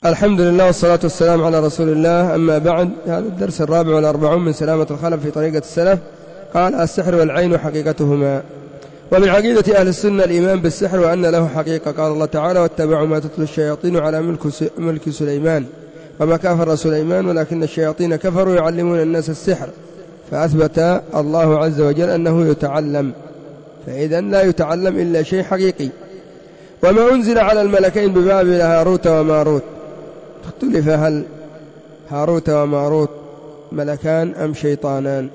الحمد لله والصلاة والسلام على رسول الله. أما بعد، هذا الدرس 44 من سلامة الخلف في طريقة السلف. قال: السحر والعين حقيقتهما. ومن عقيدة أهل السنة الإيمان بالسحر وأن له حقيقة. قال الله تعالى: واتبعوا ما تتلو الشياطين على ملك سليمان وما كفر سليمان ولكن الشياطين كفروا يعلمون الناس السحر. فأثبت الله عز وجل أنه يتعلم، فإذا لا يتعلم إلا شيء حقيقي. وما أنزل على الملكين ببابل هاروت وماروت، اختلف هل هاروت وماروت ملكان أم شيطانان،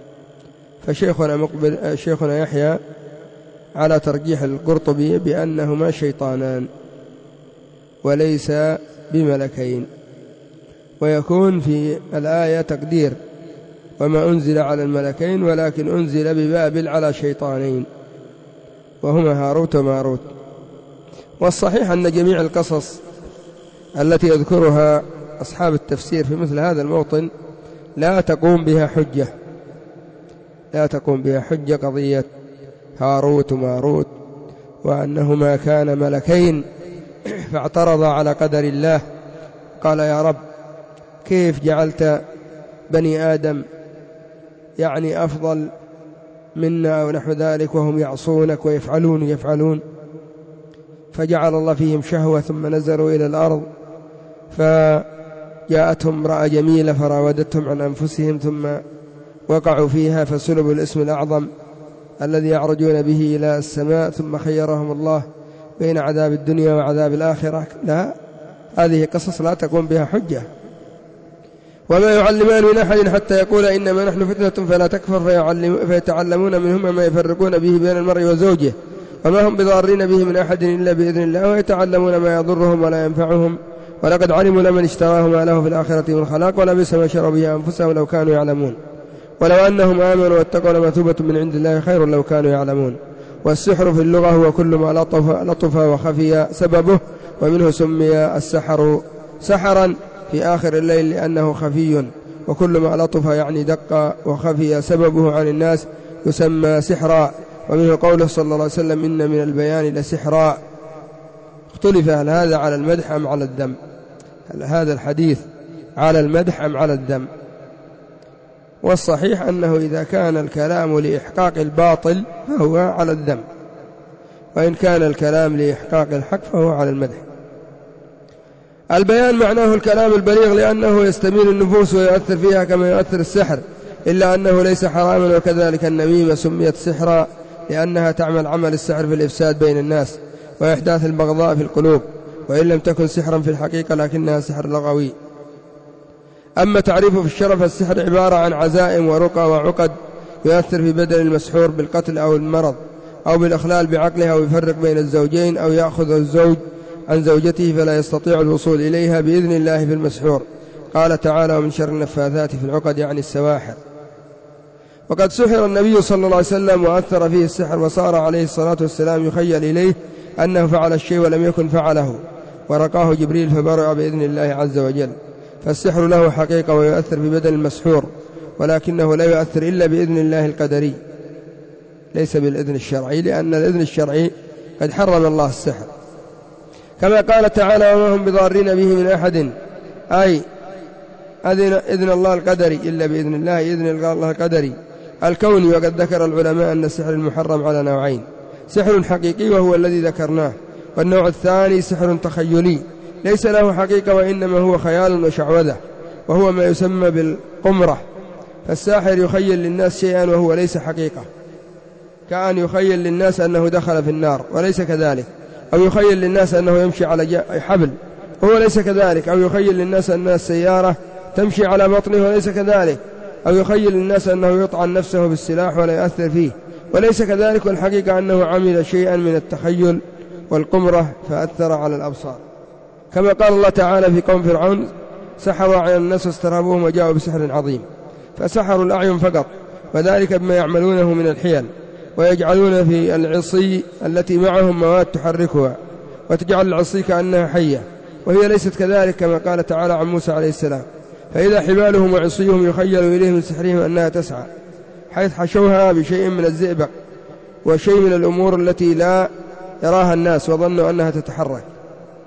فشيخنا يحيى على ترجيح القرطبي بأنهما شيطانان وليس بملكين. ويكون في الآية تقدير: وما أنزل على الملكين ولكن أنزل ببابل على شيطانين وهما هاروت وماروت. والصحيح أن جميع القصص التي يذكرها أصحاب التفسير في مثل هذا الموطن لا تقوم بها حجة قضية هاروت وماروت، وأنهما كان ملكين فاعترضا على قدر الله. قال: يا رب، كيف جعلت بني آدم يعني أفضل منا ونحو ذلك وهم يعصونك ويفعلون. فجعل الله فيهم شهوة ثم نزلوا إلى الأرض، فجاءتهم امرأة جميلة فراودتهم عن أنفسهم ثم وقعوا فيها فسلبوا الاسم الأعظم الذي يعرجون به إلى السماء، ثم خيرهم الله بين عذاب الدنيا وعذاب الآخرة. لا، هذه قصص لا تقوم بها حجة. وما يعلمان من أحد حتى يقول إنما نحن فتنة فلا تكفر، فيتعلمون منهما ما يفرقون به بين المرء وزوجه وما هم بضارين به من أحد إلا بإذن الله، ويتعلمون ما يضرهم ولا ينفعهم، ولقد علموا لمن اشتراه ما له في الآخرة من خلاق ولبئس ما شروا به أنفسهم لو كانوا يعلمون، ولو أنهم آمنوا واتقوا لمثوبة من عند الله خير لو كانوا يعلمون. والسحر في اللغة هو كل ما لطف وخفي سببه، ومنه سمي السحر سحرا في آخر الليل لأنه خفي، وكل ما لطف يعني دق وخفي سببه عن الناس يسمى سحرا. ومنه قوله صلى الله عليه وسلم: إن من البيان لسحرا. اختلف هل هذا على المدح أم على الذم؟ هل هذا الحديث على المدح أم على الذم؟ والصحيح أنه إذا كان الكلام لإحقاق الباطل فهو على الذم، وإن كان الكلام لإحقاق الحق فهو على المدح. البيان معناه الكلام البليغ لأنه يستميل النفوس ويؤثر فيها كما يؤثر السحر، إلا أنه ليس حراما. وكذلك النميمة سميت سحرا لأنها تعمل عمل السحر في الإفساد بين الناس وإحداث البغضاء في القلوب، وإن لم تكن سحرا في الحقيقة لكنها سحر لغوي. أما تعريفه في الشرع فالسحر عبارة عن عزائم ورقى وعقد يؤثر في بدن المسحور بالقتل أو المرض أو بالإخلال بعقلها، أو يفرق بين الزوجين، أو يأخذ الزوج عن زوجته فلا يستطيع الوصول إليها بإذن الله في المسحور. قال تعالى: ومن شر النفاثات في العقد، يعني السواحر. وقد سحر النبي صلى الله عليه وسلم وأثر فيه السحر، وصار عليه الصلاة والسلام يخيل إليه أنه فعل الشيء ولم يكن فعله، ورقاه جبريل فبرأ بإذن الله عز وجل. فالسحر له حقيقة ويؤثر في بدن المسحور، ولكنه لا يؤثر إلا بإذن الله القدري ليس بالإذن الشرعي، لأن الإذن الشرعي قد حرم الله السحر، كما قال تعالى: وما هم بضارين به من أحد، أي إذن الله القدري إلا بإذن الله، إذن الله القدري الكوني. وقد ذكر العلماء أن السحر المحرم على نوعين: سحر حقيقي وهو الذي ذكرناه، والنوع الثاني سحر تخيلي ليس له حقيقة وإنما هو خيال وشعوذة، وهو ما يسمى بالقمرة. فالساحر يخيل للناس شيئا وهو ليس حقيقة، كأن يخيل للناس أنه دخل في النار وليس كذلك، أو يخيل للناس أنه يمشي على حبل وهو ليس كذلك، أو يخيل للناس أن السيارة تمشي على بطنه وليس كذلك، أو يخيل للناس أنه يطعن نفسه بالسلاح ولا يؤثر فيه وليس كذلك، والحقيقة أنه عمل شيئا من التخيل والقمرة فأثر على الأبصار، كما قال الله تعالى في قوم فرعون: سحروا أعين الناس واسترهبوهم وجاءوا بسحر عظيم. فسحروا الأعين فقط، وذلك بما يعملونه من الحيل، ويجعلون في العصي التي معهم مواد تحركها وتجعل العصي كأنها حية وهي ليست كذلك، كما قال تعالى عن موسى عليه السلام: فإذا حبالهم وعصيهم يخيل إليه من سحرهم أنها تسعى، حيث حشوها بشيء من الزئبق وشيء من الأمور التي لا يراها الناس وظنوا أنها تتحرك.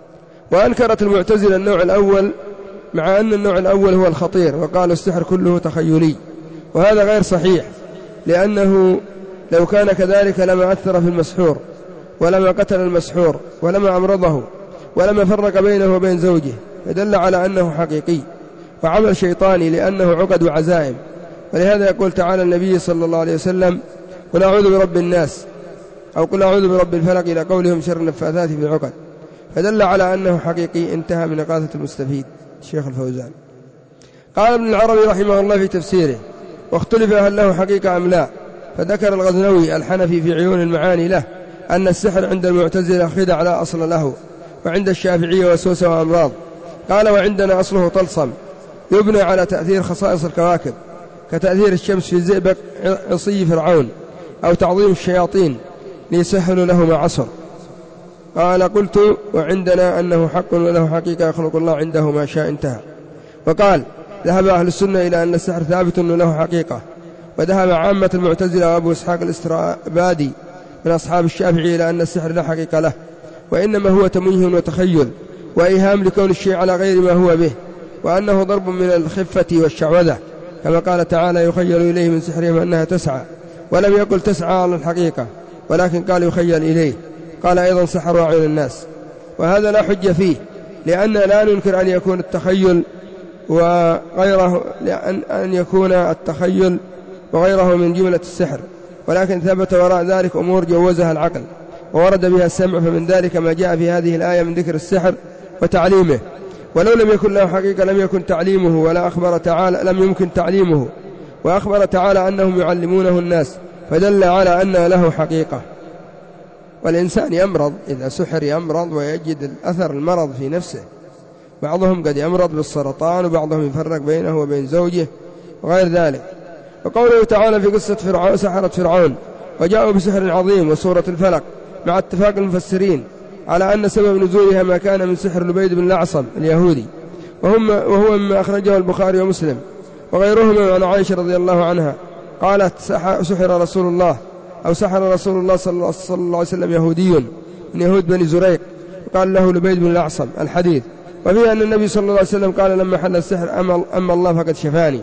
وأنكرت المعتزلة النوع الأول مع أن النوع الأول هو الخطير، وقالوا السحر كله تخيلي، وهذا غير صحيح، لأنه لو كان كذلك لما أثر في المسحور، ولما قتل المسحور، ولما أمرضه، ولما فرق بينه وبين زوجه، فدل على أنه حقيقي وعمل شيطاني، لأنه عقد وعزائم. ولهذا يقول تعالى النبي صلى الله عليه وسلم: قل أعوذ برب الناس، أو قل أعوذ برب الفلق، إلى قولهم شر النفاثات في العقد، فدل على أنه حقيقي. انتهى من إغاثة المستفيد الشيخ الفوزان. قال ابن العربي رحمه الله في تفسيره: واختلف هل له حقيقة أم لا، فذكر الغزنوي الحنفي في عيون المعاني له أن السحر عند المعتزلة خدع لا أصل له، وعند الشافعية وسوسة وأمراض. قال: وعندنا أصله طلسم يبنى على تأثير خصائص الكواكب، كتأثير الشمس في زئبق عصي فرعون، أو تعظيم الشياطين ليسهل له ما عصر. قال: قلت: وعندنا أنه حق وله حقيقة يخلق الله عنده ما شاء. انتهى. وقال: ذهب أهل السنة إلى أن السحر ثابت له حقيقة، وذهب عامة المعتزلة وأبو إسحاق الاسترابادي من أصحاب الشافعي إلى أن السحر لا حقيقة له، وإنما هو تمويه وتخيل وإيهام لكون الشيء على غير ما هو به، وأنه ضرب من الخفة والشعوذة، كما قال تعالى: يخيل إليه من سحرهم أنها تسعى، ولم يقل تسعى على الحقيقة، ولكن قال يخيل إليه. قال أيضا: سحر أعين الناس، وهذا لا حج فيه، لأننا لا ننكر أن يكون التخيل وغيره، أن يكون التخيل وغيره من جملة السحر، ولكن ثبت وراء ذلك أمور جوزها العقل وورد بها السمع، فمن ذلك ما جاء في هذه الآية من ذكر السحر وتعليمه، ولو لم يكن له حقيقة لم يكن تعليمه، ولا أخبر تعالى لم يمكن تعليمه، وأخبر تعالى أنهم يعلمونه الناس، فدل على أن له حقيقة. والإنسان يمرض إذا سحر، يمرض ويجد أثر المرض في نفسه، بعضهم قد يمرض بالسرطان، وبعضهم يفرق بينه وبين زوجه وغير ذلك. وقوله تعالى في قصة فرعون: سحرة فرعون وجاءوا بسحر عظيم، وسورة الفلق، مع اتفاق المفسرين على أن سبب نزولها ما كان من سحر لبيد بن الأعصم اليهودي، وهو مما أخرجه البخاري ومسلم وغيرهما عن عائشة رضي الله عنها قالت: سحر رسول الله، أو سحر رسول الله صلى الله عليه وسلم يهودي من يهود بني زريق، وقال له لبيد بن الأعصم. الحديث. وفيه أن النبي صلى الله عليه وسلم قال لما حل السحر: أما الله فقد شفاني.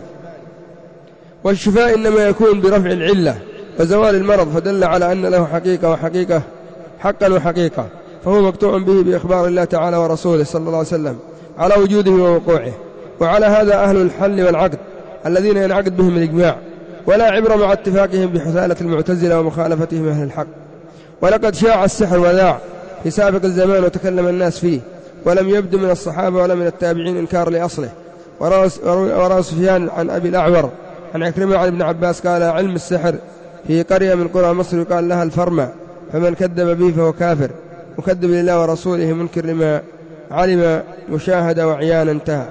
والشفاء إنما يكون برفع العلة وزوال المرض، فدل على أن له حقيقة، وحقيقة حقا وحقيقة، فهو مقطوع به بإخبار الله تعالى ورسوله صلى الله عليه وسلم على وجوده ووقوعه. وعلى هذا أهل الحل والعقد الذين ينعقد بهم الإجماع، ولا عبر مع اتفاقهم بحثالة المعتزلة ومخالفتهم أهل الحق. ولقد شاع السحر وذاع في سابق الزمان وتكلم الناس فيه، ولم يبدو من الصحابة ولا من التابعين إنكار لأصله. وروى سفيان عن أبي الأعور عن عكرمة عن ابن عباس قال: علم السحر في قرية من قرى مصر يقال لها الفرمة، فمن كذب به فهو كافر، مكذب لله ورسوله، منكر لما علم مشاهدة وعيانا. انتهى.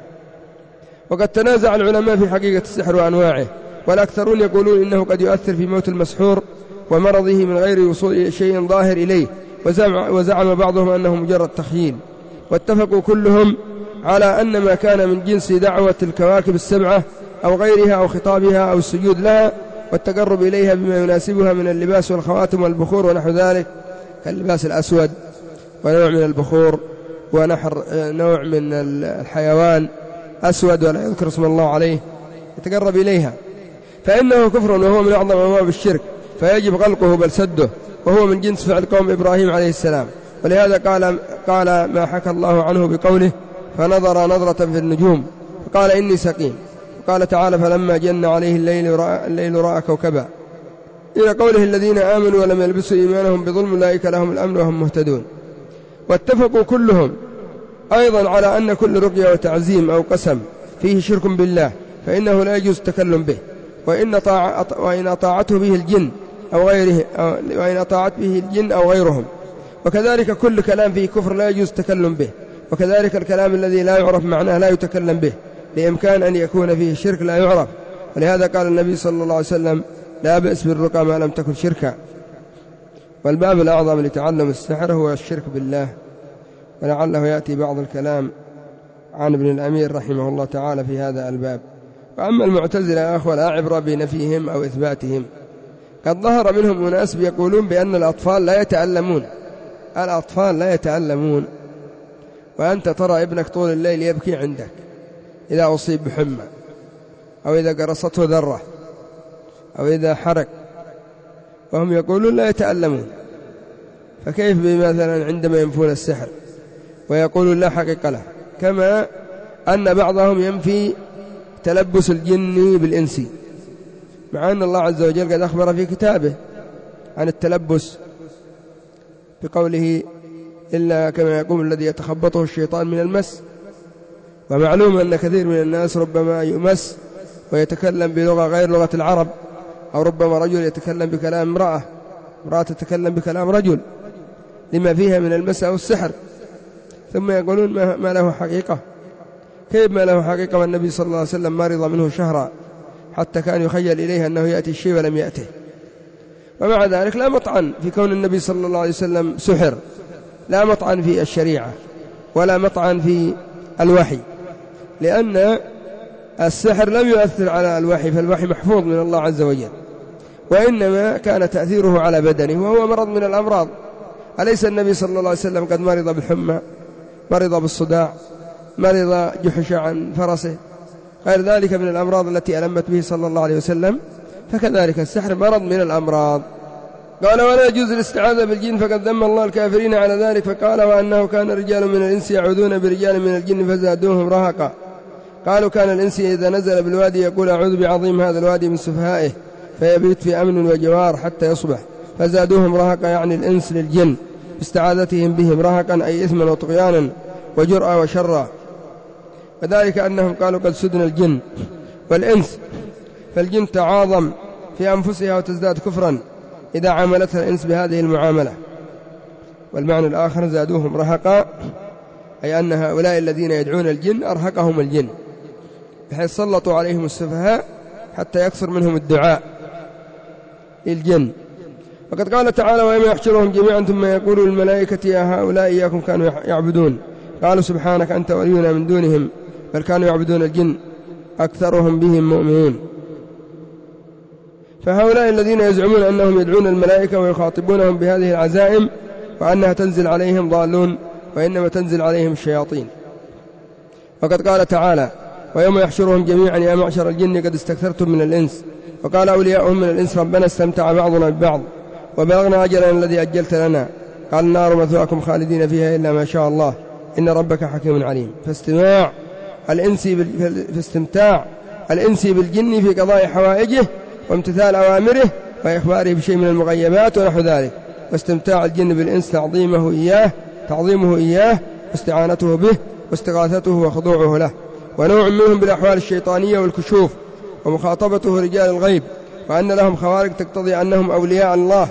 وقد تنازع العلماء في حقيقة السحر وأنواعه، والأكثرون يقولون إنه قد يؤثر في موت المسحور ومرضه من غير وصول شيء ظاهر إليه، وزعم بعضهم أنه مجرد تخييل. واتفقوا كلهم على أن ما كان من جنس دعوة الكواكب السبعة أو غيرها أو خطابها أو السجود لها والتقرب إليها بما يناسبها من اللباس والخواتم والبخور ونحو ذلك، كاللباس الأسود ونوع من البخور ونحر نوع من الحيوان أسود ولا يذكر اسم الله عليه يتقرب إليها، فإنه كفر وهو من أعظم أبواب الشرك، فيجب غلقه بل سده، وهو من جنس فعل قوم إبراهيم عليه السلام. ولهذا قال ما حكى الله عنه بقوله: فنظر نظرة في النجوم فقال إني سقيم. قال تعالى: فلما جن عليه الليل رأى كوكبا، إلى قوله: الذين آمنوا ولم يلبسوا إيمانهم بظلم أولئك لهم الأمن وهم مهتدون. واتفقوا كلهم أيضا على أن كل رقية وتعزيم أو قسم فيه شرك بالله فإنه لا يجوز التكلم به، وإن أطاعته به الجن أو غيره، وإن أطاعت به الجن أو غيرهم. وكذلك كل كلام فيه كفر لا يجوز التكلم به، وكذلك الكلام الذي لا يعرف معناه لا يتكلم به، لإمكان أن يكون فيه شرك لا يعرف. ولهذا قال النبي صلى الله عليه وسلم: لا بأس بالرقى ما لم تكن شركا. والباب الأعظم لتعلم السحر هو الشرك بالله، ولعله يأتي بعض الكلام عن ابن الأمير رحمه الله تعالى في هذا الباب. وأما المعتزلة يا أخوة لا عبرة بنفيهم أو إثباتهم، قد ظهر منهم أناس يقولون بأن الأطفال لا يتألمون، وأنت ترى ابنك طول الليل يبكي عندك إذا أصيب بحمى أو إذا قرصته ذرة أو إذا حرق، وهم يقولون لا يتألمون، فكيف مثلا عندما ينفون السحر ويقولون لا حقيقة له؟ كما أن بعضهم ينفي تلبس الجن بالإنس، مع أن الله عز وجل قد أخبر في كتابه عن التلبس بقوله إلا كما يقوم الذي يتخبطه الشيطان من المس. ومعلوم أن كثير من الناس ربما يمس ويتكلم بلغة غير لغة العرب، أو ربما رجل يتكلم بكلام امرأة تتكلم بكلام رجل لما فيها من المس أو السحر، ثم يقولون ما له حقيقة. كيف ما له حقيقة والنبي صلى الله عليه وسلم مرض منه شهرا حتى كان يخيل إليه أنه يأتي الشيء ولم يأته؟ ومع ذلك لا مطعن في كون النبي صلى الله عليه وسلم سحر، لا مطعن في الشريعة ولا مطعن في الوحي، لأن السحر لم يؤثر على الوحي، فالوحي محفوظ من الله عز وجل، وإنما كان تأثيره على بدنه وهو مرض من الأمراض. أليس النبي صلى الله عليه وسلم قد مرض بالحمى، مرض بالصداع، مرض جحش عن فرسه، غير ذلك من الأمراض التي ألمت به صلى الله عليه وسلم؟ فكذلك السحر مرض من الأمراض. قال ولا يجوز الاستعاذة بالجن، فقد ذم الله الكافرين على ذلك فقال وأنه كان رجال من الإنس يعوذون برجال من الجن فزادوهم رهقا. قالوا كان الإنس إذا نزل بالوادي يقول أعوذ بعظيم هذا الوادي من سفهائه، فيبيت في أمن وجوار حتى يصبح، فزادوهم رهقا يعني الإنس للجن باستعاذتهم بهم رهقا أي إثما وطغيانا وجرأة وشرا، وذلك أنهم قالوا قد سدنا الجن والإنس، فالجن تعاظم في أنفسها وتزداد كفرا إذا عاملتها الإنس بهذه المعاملة. والمعنى الآخر زادوهم رهقا أي أن هؤلاء الذين يدعون الجن أرهقهم الجن، بحيث سلطوا عليهم السفهاء حتى يكثر منهم الدعاء للجن. وقد قال تعالى ويوم يحشرهم جميعا ثم يقول للملائكة يا هؤلاء إياكم كانوا يعبدون، قالوا سبحانك أنت ولينا من دونهم بل كانوا يعبدون الجن أكثرهم بهم مؤمنون. فهؤلاء الذين يزعمون أنهم يدعون الملائكة ويخاطبونهم بهذه العزائم وأنها تنزل عليهم ضالون، وإنما تنزل عليهم الشياطين. وقد قال تعالى ويوم يحشرهم جميعا يا معشر الجن قد استكثرتم من الإنس، وقال أولياؤهم من الإنس ربنا استمتع بعضنا ببعض وبلغنا أجلنا الذي أجلت لنا، قال النار مثواكم خالدين فيها إلا ما شاء الله إن ربك حكيم عليم. فاستمتاع الإنس بالجن في قضاء حوائجه وامتثال أوامره وإخباره بشيء من المغيبات ونحو ذلك، واستمتاع الجن بالإنس تعظيمه إياه واستعانته به واستغاثته وخضوعه له، ونوع منهم بالأحوال الشيطانية والكشوف ومخاطبته رجال الغيب، وأن لهم خوارق تقتضي أنهم أولياء الله.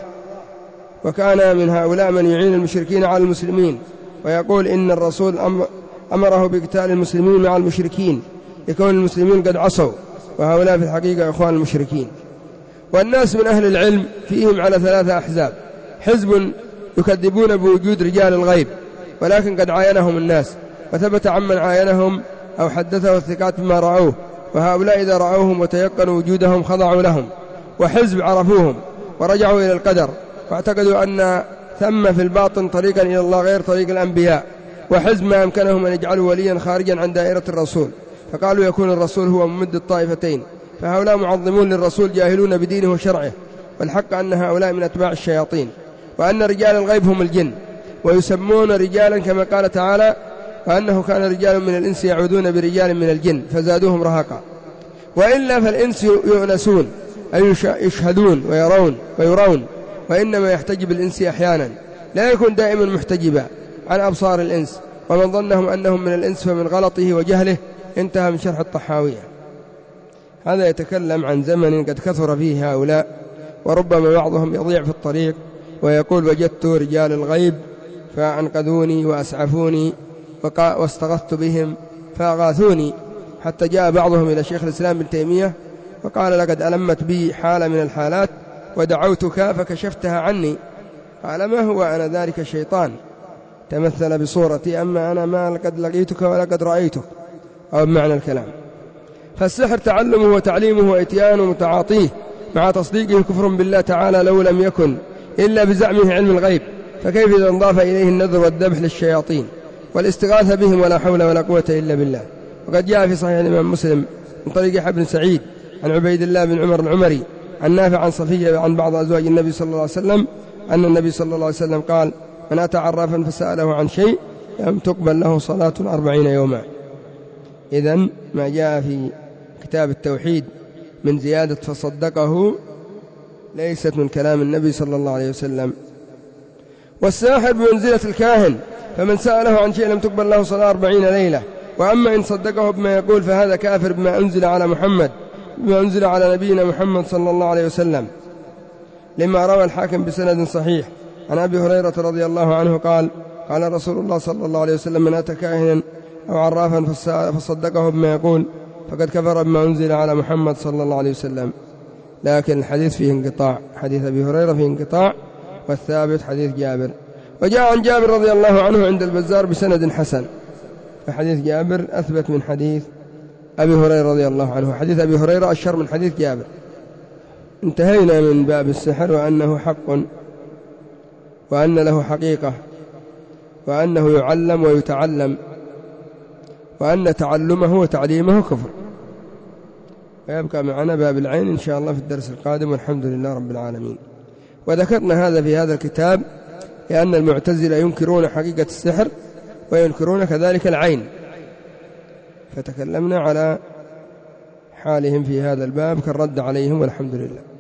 وكان من هؤلاء من يعين المشركين على المسلمين ويقول إن الرسول أمره بقتال المسلمين مع المشركين لكون المسلمين قد عصوا، وهؤلاء في الحقيقة إخوان المشركين. والناس من أهل العلم فيهم على 3 أحزاب: حزب يكذبون بوجود رجال الغيب ولكن قد عاينهم الناس وثبت عمن عاينهم أو حدثه الثقات بما رأوه، وهؤلاء إذا رأوهم وتيقنوا وجودهم خضعوا لهم. وحزب عرفوهم ورجعوا إلى القدر واعتقدوا أن ثم في الباطن طريقا إلى الله غير طريق الأنبياء. وحزب ما أمكنهم أن يجعلوا وليا خارجا عن دائرة الرسول، فقالوا يكون الرسول هو ممد الطائفتين، فهؤلاء معظمون للرسول جاهلون بدينه وشرعه، والحق أن هؤلاء من أتباع الشياطين، وأن رجال الغيب هم الجن، ويسمون رجالا كما قال تعالى وأنه كان رجال من الإنس يعودون برجال من الجن فزادوهم رهقا. وإلا فالإنس يؤنسون أي يشهدون ويرون، وإنما يحتجب الإنس أحيانا، لا يكون دائما محتجبا عن أبصار الإنس، ومن ظنهم أنهم من الإنس فمن غلطه وجهله. انتهى من شرح الطحاوية. هذا يتكلم عن زمن قد كثر فيه هؤلاء، وربما بعضهم يضيع في الطريق ويقول وجدت رجال الغيب فأنقذوني وأسعفوني واستغثت بهم فأغاثوني، حتى جاء بعضهم إلى شيخ الإسلام ابن تيمية وقال لقد ألمت بي حالة من الحالات ودعوتك فكشفتها عني. قال ما هو أنا ذلك الشيطان تمثل بصورتي، أما أنا ما لقد لقيتك ولقد رأيتك، أو بمعنى الكلام. فالسحر تعلمه وتعليمه وإتيانه وتعاطيه مع تصديقه كفر بالله تعالى لو لم يكن إلا بزعمه علم الغيب، فكيف إذا انضاف إليه النذر والذبح للشياطين؟ والاستغاثة بهم ولا حول ولا قوة إلا بالله. وقد جاء في صحيح الإمام مسلم من طريق يحيى بن سعيد عن عبيد الله بن عمر العمري عن نافع عن صفية عن بعض أزواج النبي صلى الله عليه وسلم أن النبي صلى الله عليه وسلم قال: من أتى عرافا فسأله عن شيء لم تقبل له صلاة 40 يوما. إذن ما جاء في كتاب التوحيد من زيادة فصدقه ليست من كلام النبي صلى الله عليه وسلم. والساحر بمنزلة الكاهن، فمن سأله عن شيء لم تقبل له صلاة 40 ليلة. وأما إن صدقه بما يقول فهذا كافر بما أنزل على محمد، بما أنزل على نبينا محمد صلى الله عليه وسلم، لما روى الحاكم بسند صحيح عن أبي هريرة رضي الله عنه قال: قال رسول الله صلى الله عليه وسلم: من أتى كاهنا أو عرافا فصدقه بما يقول فقد كفر بما أنزل على محمد صلى الله عليه وسلم. لكن الحديث فيه انقطاع، حديث أبي هريرة فيه انقطاع، والثابت حديث جابر. وجاء عن جابر رضي الله عنه عند البزار بسند حسن، فحديث جابر أثبت من حديث أبي هريرة رضي الله عنه. حديث أبي هريرة أشهر من حديث جابر. انتهينا من باب السحر، وأنه حق، وأن له حقيقة، وأنه يعلم ويتعلم، وأن تعلمه وتعليمه كفر. ويبقى معنا باب العين إن شاء الله في الدرس القادم، والحمد لله رب العالمين. وذكرنا هذا في هذا الكتاب لأن المعتزلة ينكرون حقيقة السحر وينكرون كذلك العين، فتكلمنا على حالهم في هذا الباب كالرد عليهم، والحمد لله.